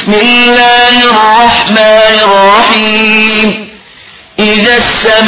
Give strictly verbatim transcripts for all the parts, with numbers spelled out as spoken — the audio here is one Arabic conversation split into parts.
بسم الله الرحمن الرحيم إذا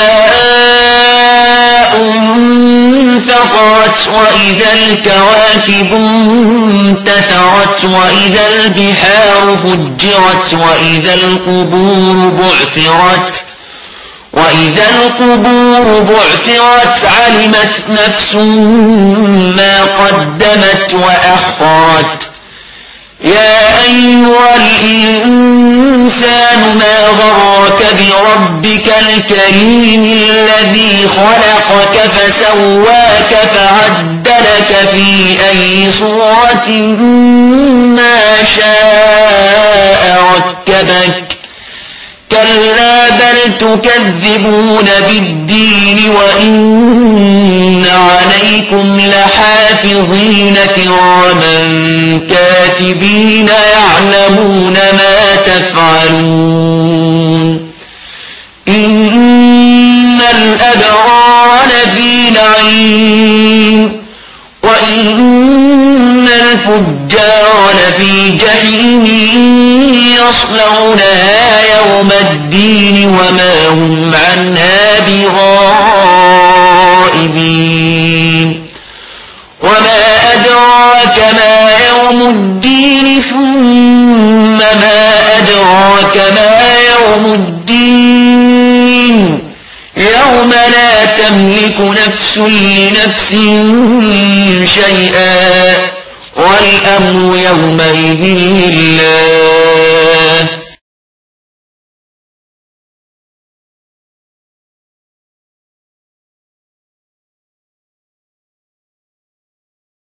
السماء انفطرت وإذا الكواكب انتثرت وإذا البحار فجرت وإذا القبور بعثرت وإذا القبور بعثرت علمت نفس ما قدمت وأخرت يا أيها الإنسان ما غرك بربك الكريم الذي خلقك فسواك فعدلك في أي صورة ما شاء ركبك كلا بل تكذبون بالدين وإن عليكم لحافظين كراما كاتبين يعلمون ما تفعلون إن الأبرار لفي نعيم وإن الفجار لفي جحيم يصلونها يوم الدين وما هم عنها بغائبين وما أدراك ما يوم الدين ثم ما أدراك ما يوم الدين يوم لا تملك نفس لنفس شيئا والأمر يومئذ لله